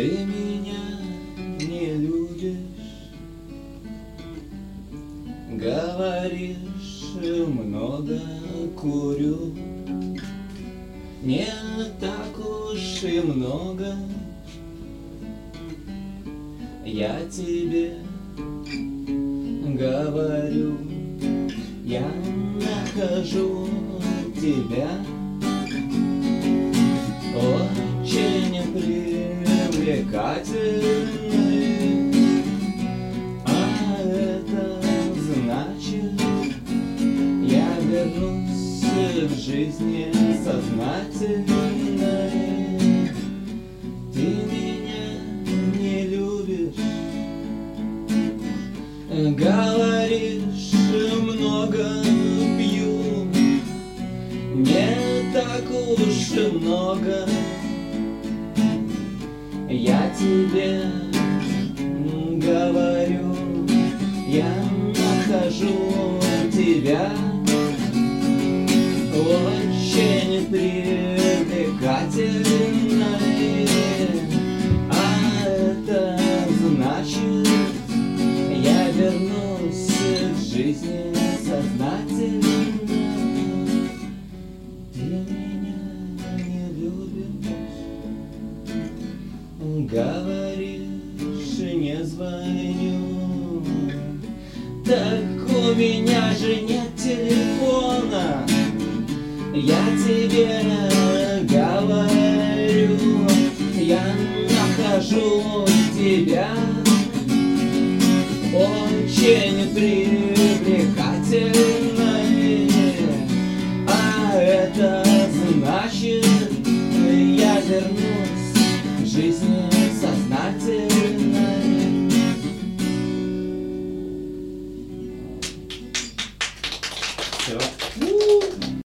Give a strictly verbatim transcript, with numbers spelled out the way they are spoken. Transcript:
Ты меня не любишь, говоришь, много курю. Не так уж и много я тебе говорю. Я нахожу тебя очень привлекательной, а это значит, я вернусь в жизни сознательной. Ты меня не любишь, говоришь, много пью. Не так уж и много я тебе говорю. Я нахожу тебя очень привлекательной, а это значит, я вернусь в жизни сознательно. Ты меня не любишь, говоришь, не звоню. Так у меня же нет телефона, я тебе говорю. Я нахожу тебя очень привлекательной, а это значит, я вернусь к жизни сознательной. Все.